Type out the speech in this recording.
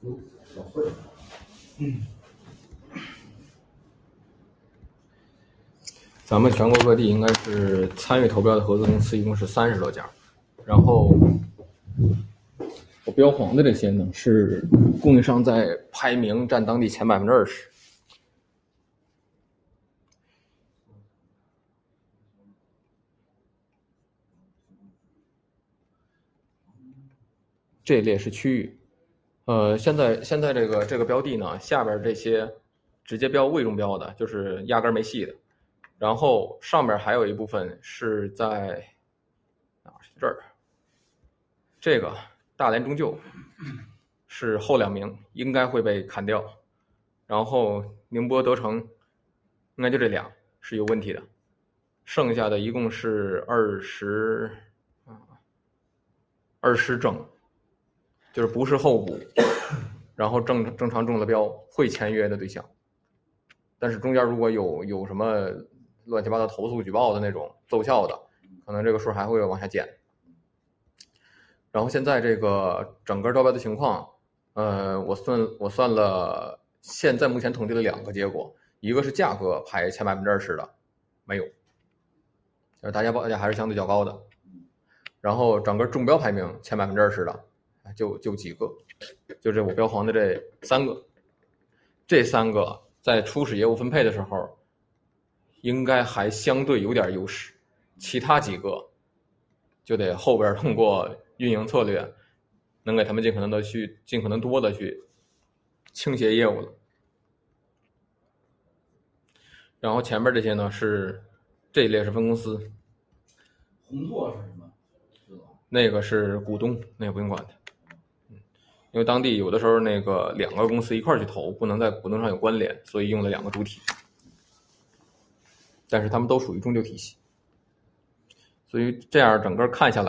咱们全国各地应该是参与投标的合资公司一共是30多家，然后我标黄的这些呢是供应商在排名占当地前20%。这一列是区域，现在这个标的呢，下边这些直接标未中标的，就是压根没戏的。然后上面还有一部分是在哪儿？这儿，这个大连中旧是后2名，应该会被砍掉。然后宁波德成应该就这俩是有问题的，剩下的一共是20正，就是不是候补，然后正常中了标会签约的对象。但是中间如果有什么乱七八糟投诉举报的那种奏效的，可能这个数还会往下减。然后现在这个整个招标的情况，我算了，现在目前统计了2个结果，一个是价格排前20%的，没有，大家报价还是相对较高的。然后整个中标排名前20%的，就几个，就这我标黄的这3个，这3个在初始业务分配的时候，应该还相对有点优势，其他几个就得后边通过运营策略，能给他们尽可能多的去倾斜业务了。然后前边这些呢是这一列是分公司， 红拓是什么？ 那个是股东，那个不用管的。因为当地有的时候那个2个公司一块去投，不能在股东上有关联，所以用了2个主体，但是他们都属于中旧体系，所以这样整个看下来